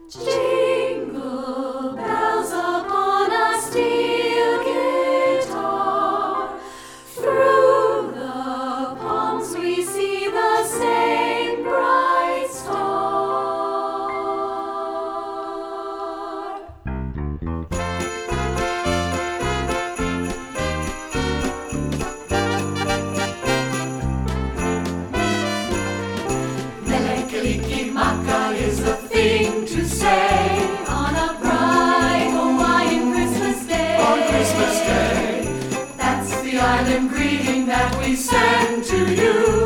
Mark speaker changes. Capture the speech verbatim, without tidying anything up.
Speaker 1: Jingle bells upon a steel guitar. Through the palms we see the same bright star. Mele-Kalikimaka is the thing to say on a bright Hawaiian Christmas day.
Speaker 2: On Christmas Day,
Speaker 1: That's the island greeting that we send to you.